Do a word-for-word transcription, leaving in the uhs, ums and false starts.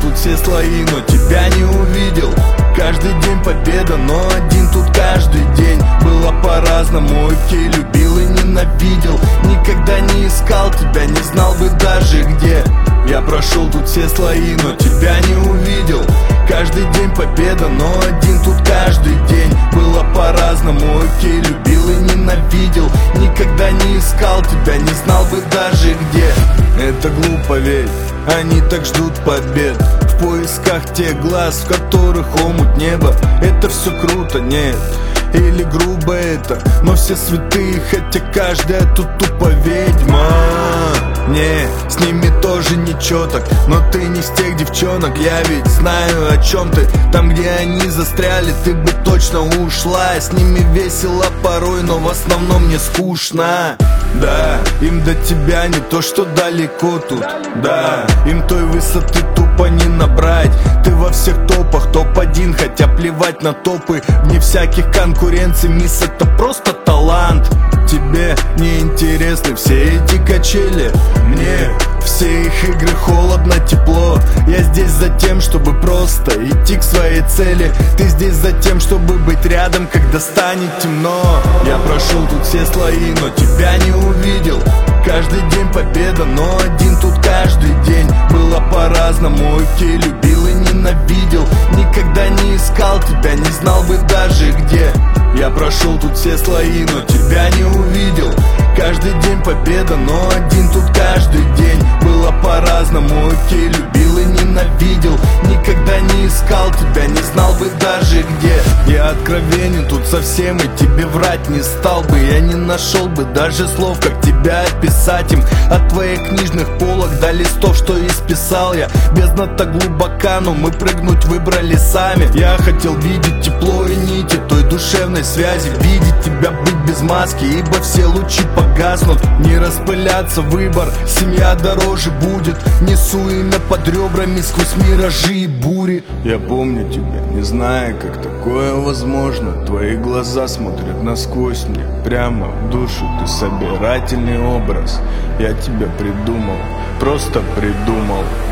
тут все слои, но тебя не увидел. Каждый день победа, но один тут каждый день. Было по-разному, окей, любил и ненавидел. Никогда не искал тебя, не знал бы даже где. Я прошел тут все слои, но тебя не увидел. Каждый день победа, но один тут каждый день. Было по-разному, окей, любил и ненавидел. Никогда не искал тебя, не знал бы даже где. Это глупо, ведь они так ждут побед, в поисках тех глаз, в которых омут неба. Это все круто, нет, или грубо это, но все святые, хотя каждая тут тупо ведьма. Не, с ними тоже ничего так, но ты не с тех девчонок. Я ведь знаю, о чем ты. Там, где они застряли, ты бы точно ушла. С ними весело порой, но в основном мне скучно. Да, им до тебя не то, что далеко тут. Да, им той высоты тупо не набрать. Ты во всех топах топ-один, хотя плевать на топы. Вне всяких конкуренций, мисс, это просто талант. Тебе не интересны все эти качели. Мне все их игры холодно, тепло. Я здесь за тем, чтобы просто идти к своей цели. Ты здесь за тем, чтобы быть рядом, когда станет темно. Я прошел тут все слои, но тебя не увидел. Каждый день победа, но один тут каждый день. Было по-разному, окей, любил и ненавидел. Никогда не искал тебя, не знал бы даже где. Я прошел тут все слои, но тебя не увидел. Каждый день победа, но один тут каждый день. Было по-разному, окей, любил и ненавидел. Никогда не искал тебя, не знал бы даже где. Я откровенен тут совсем и тебе врать не стал бы. Я не нашел бы даже слов, как тебя описать им. От твоих книжных полок до листов, что исписал я. Бездна так глубока, но мы прыгнуть выбрали сами. Я хотел видеть тепло и нити той душевной связи. Видеть тебя, быть без маски, ибо все лучи погаснут. Не распыляться, выбор, семья дороже будет. Несу имя под ребрами сквозь миражи и бури. Я помню тебя, не зная, как такое возможно. Твои глаза смотрят насквозь мне, прямо в душу. Ты собирательный образ, я тебя придумал, просто придумал.